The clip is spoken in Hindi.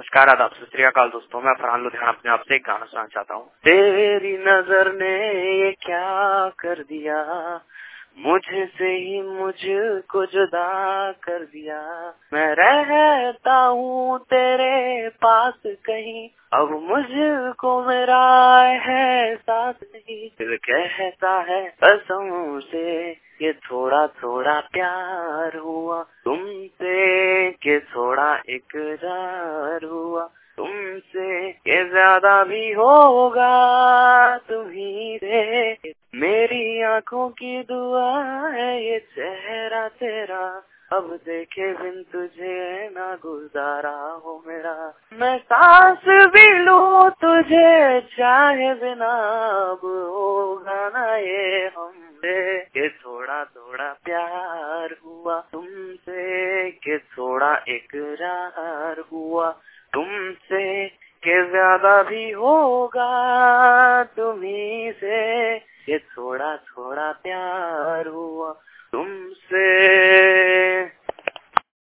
नमस्कार, आदाब, सत श्री अकाल दोस्तों। मैं फरहान लुधियाना अपने आप से एक गाना सुनाना चाहता हूँ। तेरी नजर ने ये क्या कर दिया, मुझसे ही मुझको जुदा कर दिया। मैं रहता हूँ तेरे पास कहीं, अब मुझको मेरा एहसास नहीं। दिल कहता है कसम से कि थोड़ा थोड़ा प्यार हुआ तुमसे, कि थोड़ा इकरार हुआ तुमसे, ये ज्यादा भी होगा तुम्ही से। मेरी आंखों की दुआ है ये चेहरा तेरा, अब देखे बिन तुझे ना गुजारा हो मेरा। मैं सांस भी लूं तुझे चाहे बिना, अब होगा ना ये हमसे, कि थोड़ा थोड़ा प्यार हुआ तुमसे, कि थोड़ा इकरार हुआ तुमसे, कि ज्यादा भी होगा तुम्ही से, ये थोड़ा थोड़ा